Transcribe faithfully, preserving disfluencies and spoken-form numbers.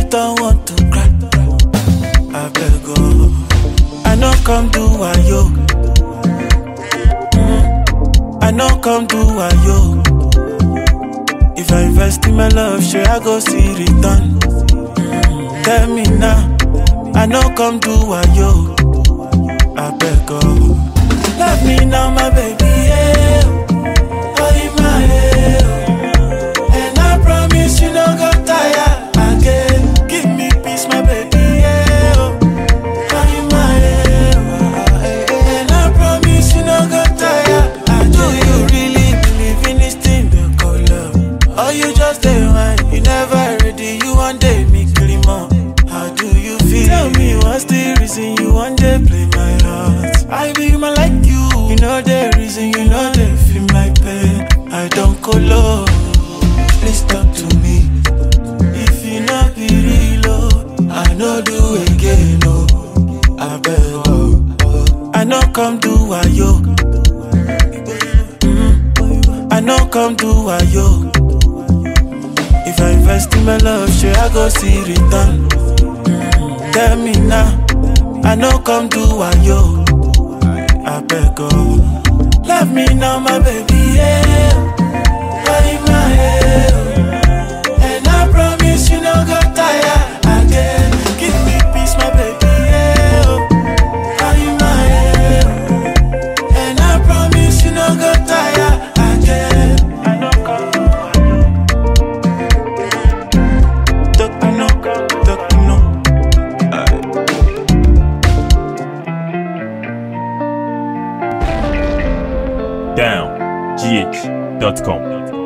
don't want to cry, I beg go. I no come do wayo. Mm. I no come do wayo. If I invest in my love, sure I go see return. Mm. Tell me now, I no come do wayo. I beg go. Love me now, my baby, yeah. Oh, in my head. And I promise you no go tire again. Give me peace, my baby, yeah. Oh, in my head. And I promise you no go tire again. Do you really believe in this thing they call love? Or you just a wine, you never ready, you one day me clean more. How do you feel? Tell me what's the reason you one day play my heart? I be my like you, you know the reason, you know they feel my pain. I don't go low, please talk to me. If you not be real, oh, I no do again, oh, I beg, oh. I no come do wayo. Mm. I no come do wayo. If I invest in my love, sure I go see return. Mm. Tell me now, I no come do wayo. I beg go. Love me now, my baby, yeah. Why in my head? And I promise you no go tire again. Give me peace, my baby, yeah. Why in my head? And I promise you no go tire again. I no come do wayo. Talk no, talk no. down g h dot com